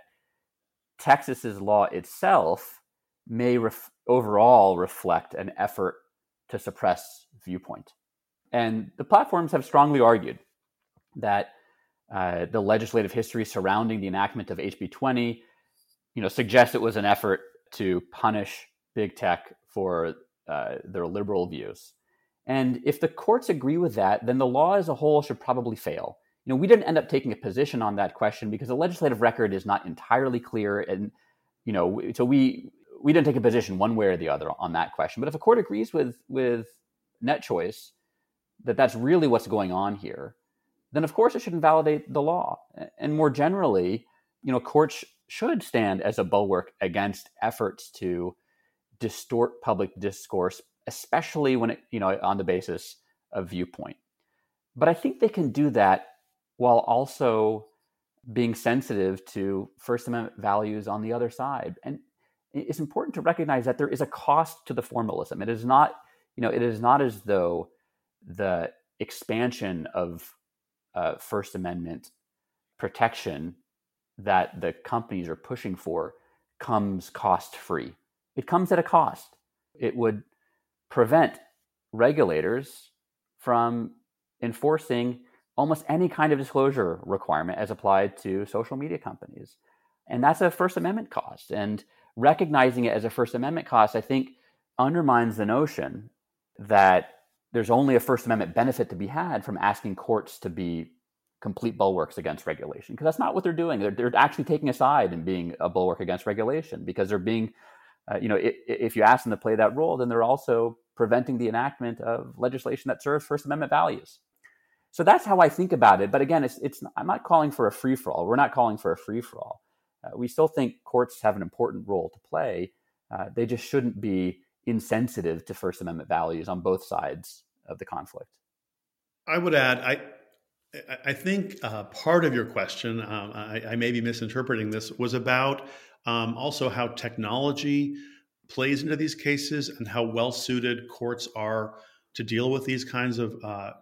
Texas's law itself may overall reflect an effort to suppress viewpoint. And the platforms have strongly argued that The legislative history surrounding the enactment of HB 20, suggests it was an effort to punish big tech for their liberal views. And if the courts agree with that, then the law as a whole should probably fail. We didn't end up taking a position on that question because the legislative record is not entirely clear, and so we didn't take a position one way or the other on that question. But if a court agrees with NetChoice that that's really what's going on here, then of course it should invalidate the law. And more generally, courts should stand as a bulwark against efforts to distort public discourse, especially when it, on the basis of viewpoint. But I think they can do that while also being sensitive to First Amendment values on the other side. And it's important to recognize that there is a cost to the formalism. It is not as though the expansion of First Amendment protection that the companies are pushing for comes cost-free. It comes at a cost. It would prevent regulators from enforcing almost any kind of disclosure requirement as applied to social media companies. And that's a First Amendment cost. And recognizing it as a First Amendment cost, I think, undermines the notion that there's only a First Amendment benefit to be had from asking courts to be complete bulwarks against regulation, because that's not what they're doing. They're actually taking a side and being a bulwark against regulation, because they're being, if you ask them to play that role, then they're also preventing the enactment of legislation that serves First Amendment values. So that's how I think about it. But again, I'm not calling for a free-for-all. We're not calling for a free-for-all. We still think courts have an important role to play. They just shouldn't be insensitive to First Amendment values on both sides of the conflict. I would add, I think part of your question, I may be misinterpreting this, was about also how technology plays into these cases and how well-suited courts are to deal with these kinds of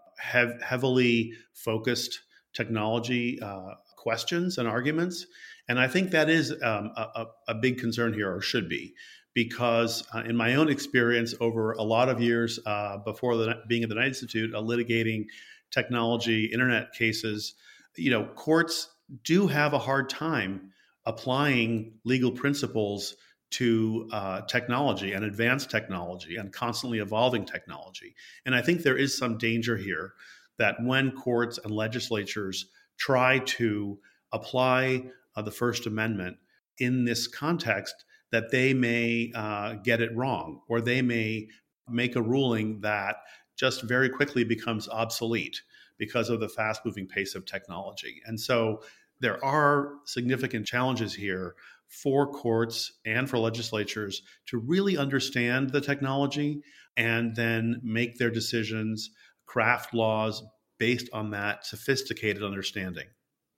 heavily focused technology questions and arguments. And I think that is a big concern here, or should be, because in my own experience over a lot of years before being at the Knight Institute, litigating technology, internet cases, courts do have a hard time applying legal principles to technology and advanced technology and constantly evolving technology. And I think there is some danger here that when courts and legislatures try to apply the First Amendment in this context, that they may get it wrong, or they may make a ruling that just very quickly becomes obsolete because of the fast-moving pace of technology. And so there are significant challenges here for courts and for legislatures to really understand the technology and then make their decisions, craft laws based on that sophisticated understanding.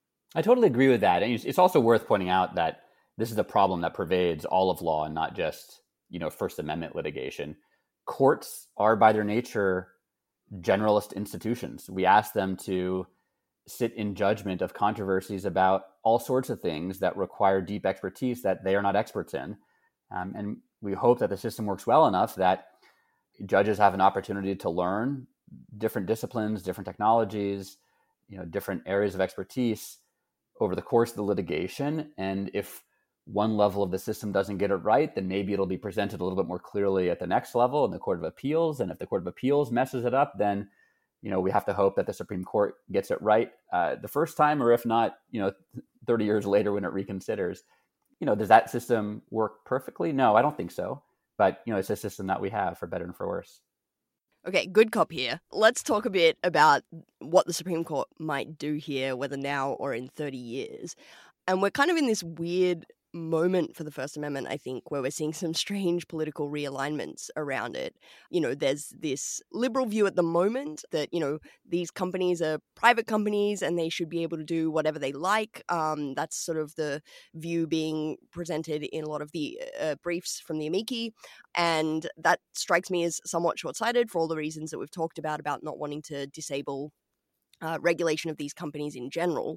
I totally agree with that. And it's also worth pointing out that this is a problem that pervades all of law and not just, First Amendment litigation. Courts are by their nature generalist institutions. We ask them to sit in judgment of controversies about all sorts of things that require deep expertise that they are not experts in. And we hope that the system works well enough that judges have an opportunity to learn different disciplines, different technologies, different areas of expertise over the course of the litigation. And if one level of the system doesn't get it right, then maybe it'll be presented a little bit more clearly at the next level in the Court of Appeals. And if the Court of Appeals messes it up, then we have to hope that the Supreme Court gets it right the first time, or if not, 30 years later when it reconsiders. Does that system work perfectly? No, I don't think so. But, it's a system that we have, for better and for worse. Okay, good cop here. Let's talk a bit about what the Supreme Court might do here, whether now or in 30 years. And we're kind of in this weird moment for the First Amendment, I think, where we're seeing some strange political realignments around it. There's this liberal view at the moment that, these companies are private companies and they should be able to do whatever they like. That's sort of the view being presented in a lot of the briefs from the amici. And that strikes me as somewhat short-sighted for all the reasons that we've talked about not wanting to disable regulation of these companies in general.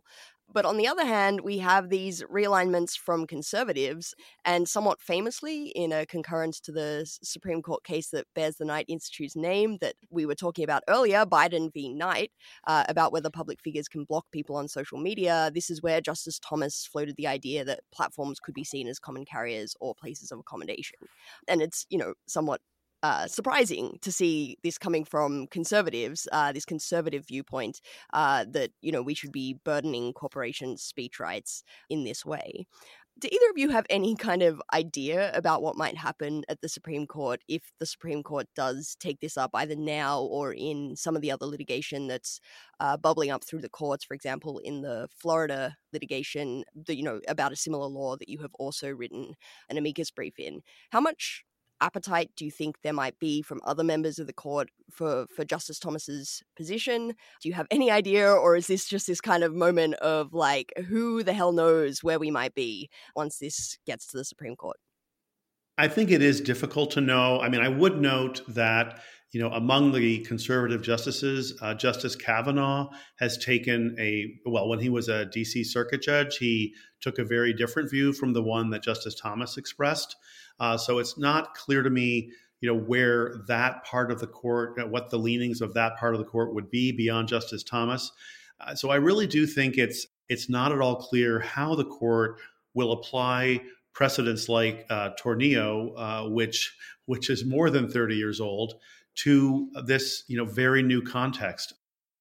But on the other hand, we have these realignments from conservatives, and somewhat famously, in a concurrence to the Supreme Court case that bears the Knight Institute's name that we were talking about earlier, Biden v. Knight, about whether public figures can block people on social media, this is where Justice Thomas floated the idea that platforms could be seen as common carriers or places of accommodation. And it's, somewhat surprising to see this coming from conservatives, this conservative viewpoint that, we should be burdening corporations' speech rights in this way. Do either of you have any kind of idea about what might happen at the Supreme Court if the Supreme Court does take this up either now or in some of the other litigation that's bubbling up through the courts, for example, in the Florida litigation, about a similar law that you have also written an amicus brief in? How much appetite do you think there might be from other members of the court for Justice Thomas's position? Do you have any idea, or is this just this kind of moment of like, who the hell knows where we might be once this gets to the Supreme Court? I think it is difficult to know. I mean, I would note that, among the conservative justices, Justice Kavanaugh has taken when he was a DC Circuit judge, he took a very different view from the one that Justice Thomas expressed. So it's not clear to me, where that part of the court, what the leanings of that part of the court would be beyond Justice Thomas. So I really do think it's not at all clear how the court will apply precedents like Tornillo, which is more than 30 years old, to this, very new context.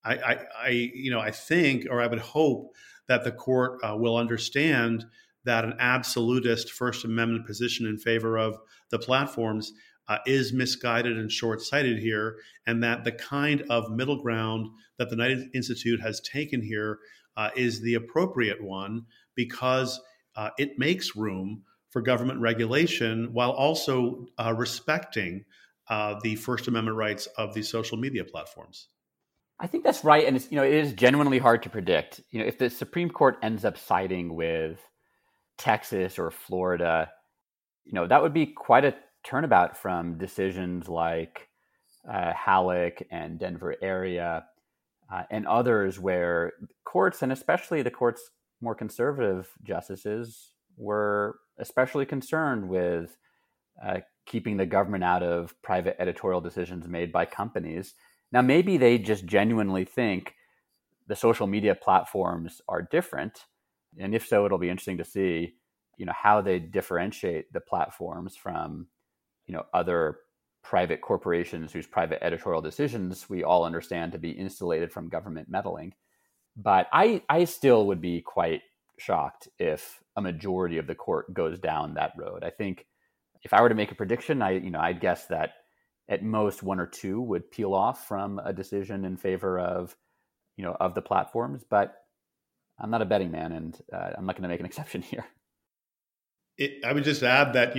I think, or I would hope that the court will understand that an absolutist First Amendment position in favor of the platforms is misguided and short-sighted here, and that the kind of middle ground that the Knight Institute has taken here is the appropriate one, because it makes room for government regulation while also respecting the First Amendment rights of the social media platforms. I think that's right, and it is genuinely hard to predict. If the Supreme Court ends up siding with Texas or Florida, that would be quite a turnabout from decisions like Halleck and Denver area and others, where courts, and especially the court's more conservative justices, were especially concerned with keeping the government out of private editorial decisions made by companies. Now, maybe they just genuinely think the social media platforms are different. And if so, it'll be interesting to see, how they differentiate the platforms from, other private corporations whose private editorial decisions we all understand to be insulated from government meddling. But I still would be quite shocked if a majority of the court goes down that road. I think if I were to make a prediction, I'd guess that at most one or two would peel off from a decision in favor of, of the platforms. But I'm not a betting man, and I'm not going to make an exception here. I would just add that,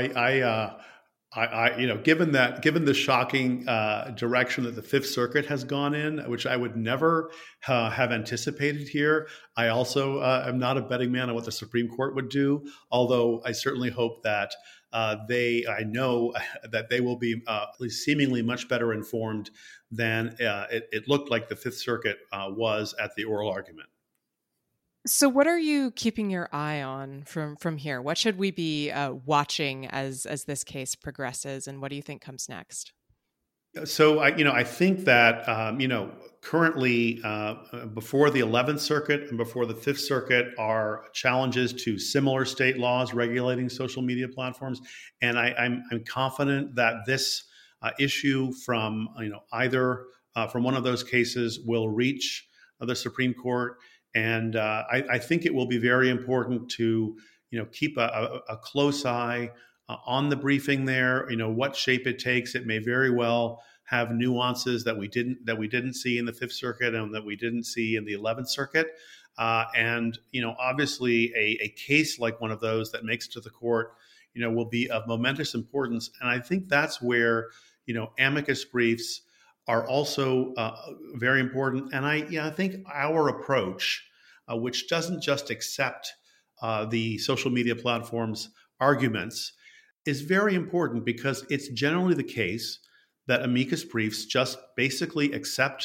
given the shocking direction that the Fifth Circuit has gone in, which I would never have anticipated here, I also am not a betting man on what the Supreme Court would do. Although I certainly hope that I know that they will be at least seemingly much better informed than it looked like the Fifth Circuit was at the oral argument. So what are you keeping your eye on from here? What should we be watching as this case progresses, and what do you think comes next? So I think that currently before the 11th Circuit and before the Fifth Circuit are challenges to similar state laws regulating social media platforms, and I'm confident that this issue from either from one of those cases will reach the Supreme Court. And I think it will be very important to, keep a close eye on the briefing there. What shape it takes. It may very well have nuances that we didn't see in the Fifth Circuit and that we didn't see in the 11th Circuit. And obviously, a case like one of those that makes it to the court, will be of momentous importance. And I think that's where amicus briefs are also very important. And I think our approach, which doesn't just accept the social media platforms' arguments, is very important, because it's generally the case that amicus briefs just basically accept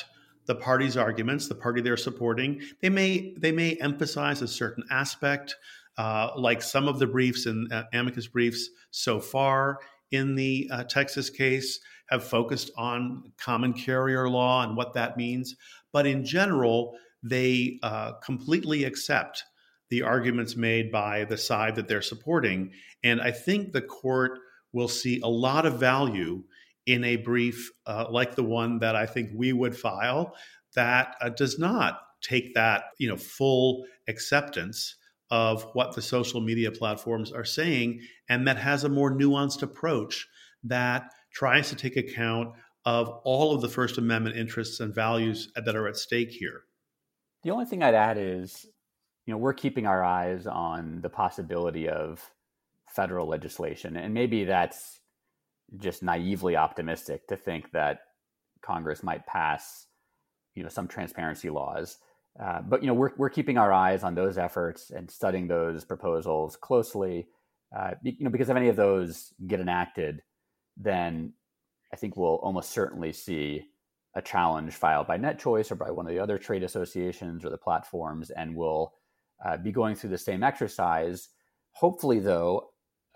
the party's arguments, the party they're supporting. They may emphasize a certain aspect, like some of the briefs and amicus briefs so far in the Texas case have focused on common carrier law and what that means. But in general, they completely accept the arguments made by the side that they're supporting. And I think the court will see a lot of value in a brief like the one that I think we would file that does not take that full acceptance of what the social media platforms are saying, and that has a more nuanced approach that tries to take account of all of the First Amendment interests and values that are at stake here. The only thing I'd add is, we're keeping our eyes on the possibility of federal legislation, and maybe that's just naively optimistic to think that Congress might pass, some transparency laws. But we're keeping our eyes on those efforts and studying those proposals closely. Because if any of those get enacted, then I think we'll almost certainly see a challenge filed by NetChoice or by one of the other trade associations or the platforms, and we'll be going through the same exercise. Hopefully, though,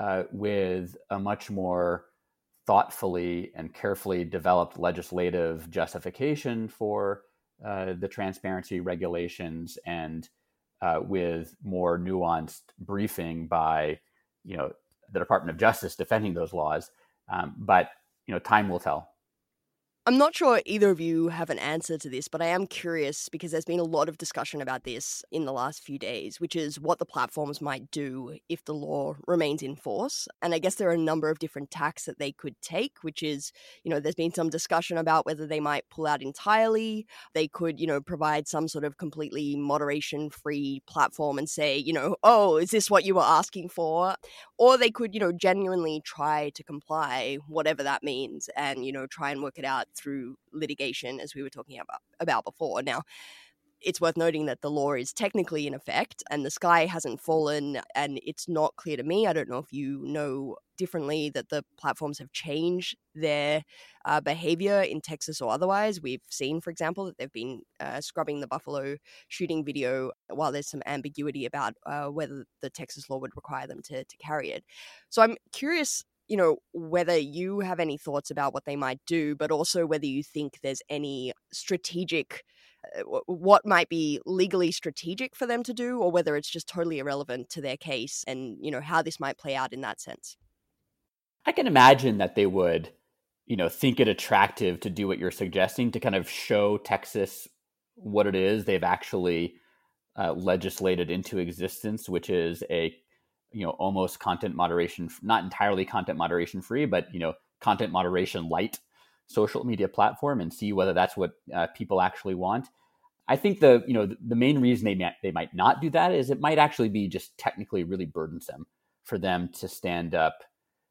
with a much more thoughtfully and carefully developed legislative justification for the transparency regulations, and with more nuanced briefing by, the Department of Justice defending those laws. But time will tell. I'm not sure either of you have an answer to this, but I am curious because there's been a lot of discussion about this in the last few days, which is what the platforms might do if the law remains in force. And I guess there are a number of different tacks that they could take, which is, there's been some discussion about whether they might pull out entirely. They could, provide some sort of completely moderation-free platform and say, oh, is this what you were asking for? Or they could, genuinely try to comply, whatever that means, and, try and work it out through litigation, as we were talking about before. Now, it's worth noting that the law is technically in effect and the sky hasn't fallen, and it's not clear to me, I don't know if you know differently, that the platforms have changed their behavior in Texas or otherwise. We've seen, for example, that they've been scrubbing the Buffalo shooting video while there's some ambiguity about whether the Texas law would require them to carry it. So I'm curious, whether you have any thoughts about what they might do, but also whether you think there's any strategic, what might be legally strategic for them to do, or whether it's just totally irrelevant to their case and, how this might play out in that sense. I can imagine that they would, think it attractive to do what you're suggesting, to kind of show Texas what it is they've actually legislated into existence, which is a almost content moderation, not entirely content moderation free, but, content moderation light social media platform, and see whether that's what people actually want. I think the main reason they might not do that is it might actually be just technically really burdensome for them to stand up,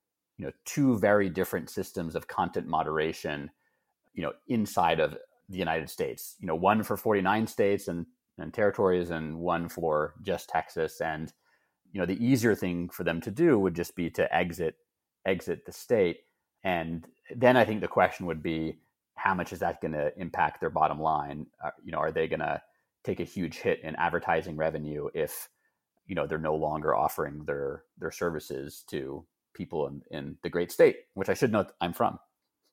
two very different systems of content moderation, inside of the United States, one for 49 states and territories and one for just Texas. And the easier thing for them to do would just be to exit the state. And then I think the question would be, how much is that going to impact their bottom line? Are they going to take a huge hit in advertising revenue if, they're no longer offering their services to people in the great state, which I should note I'm from?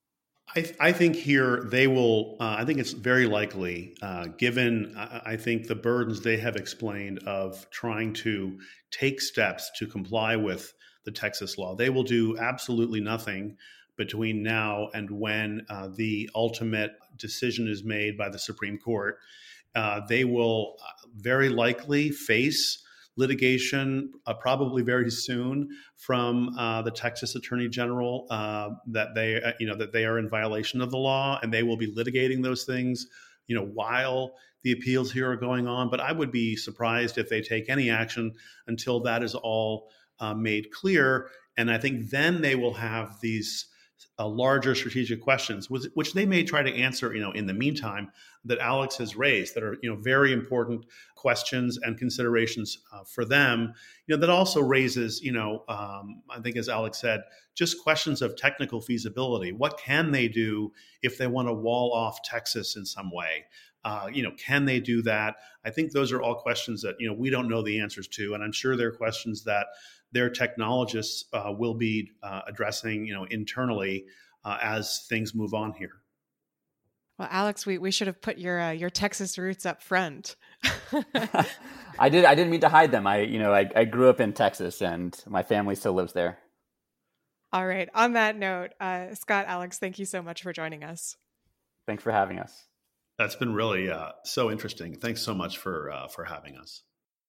I think here they will, I think it's very likely, given, I think, the burdens they have explained of trying to take steps to comply with the Texas law, they will do absolutely nothing between now and when the ultimate decision is made by the Supreme Court. They will very likely face litigation probably very soon from the Texas Attorney General that they are in violation of the law, and they will be litigating those things while the appeals here are going on. But I would be surprised if they take any action until that is all made clear. And I think then they will have these larger strategic questions, which they may try to answer, in the meantime, that Alex has raised, that are, very important questions and considerations for them. That also raises, I think, as Alex said, just questions of technical feasibility. What can they do if they want to wall off Texas in some way? Can they do that? I think those are all questions that, we don't know the answers to. And I'm sure they're questions that their technologists will be addressing, internally as things move on here. Well, Alex, we should have put your Texas roots up front. I didn't mean to hide them. I grew up in Texas, and my family still lives there. All right. On that note, Scott, Alex, thank you so much for joining us. Thanks for having us. That's been really so interesting. Thanks so much for having us.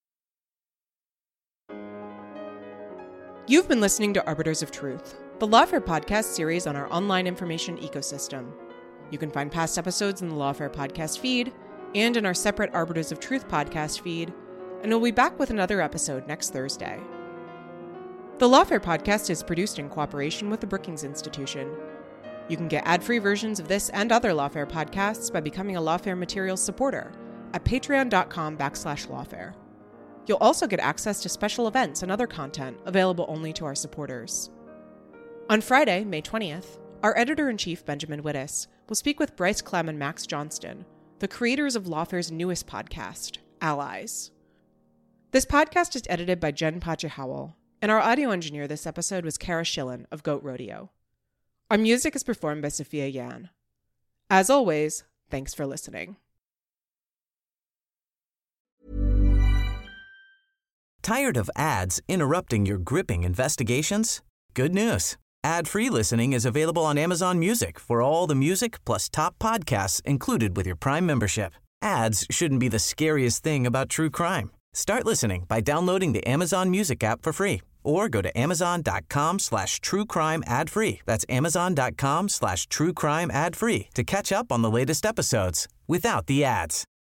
You've been listening to Arbiters of Truth, the Lawfare podcast series on our online information ecosystem. You can find past episodes in the Lawfare podcast feed and in our separate Arbiters of Truth podcast feed, and we'll be back with another episode next Thursday. The Lawfare podcast is produced in cooperation with the Brookings Institution. You can get ad-free versions of this and other Lawfare podcasts by becoming a Lawfare Materials supporter at patreon.com/lawfare. You'll also get access to special events and other content available only to our supporters. On Friday, May 20th, our editor-in-chief, Benjamin Wittes, will speak with Bryce Clem and Max Johnston, the creators of Lawfare's newest podcast, Allies. This podcast is edited by Jen Pacha-Howell, and our audio engineer this episode was Kara Schillen of Goat Rodeo. Our music is performed by Sophia Yan. As always, thanks for listening. Tired of ads interrupting your gripping investigations? Good news. Ad-free listening is available on Amazon Music for all the music plus top podcasts included with your Prime membership. Ads shouldn't be the scariest thing about true crime. Start listening by downloading the Amazon Music app for free or go to amazon.com/truecrime ad-free. That's amazon.com/truecrime ad-free to catch up on the latest episodes without the ads.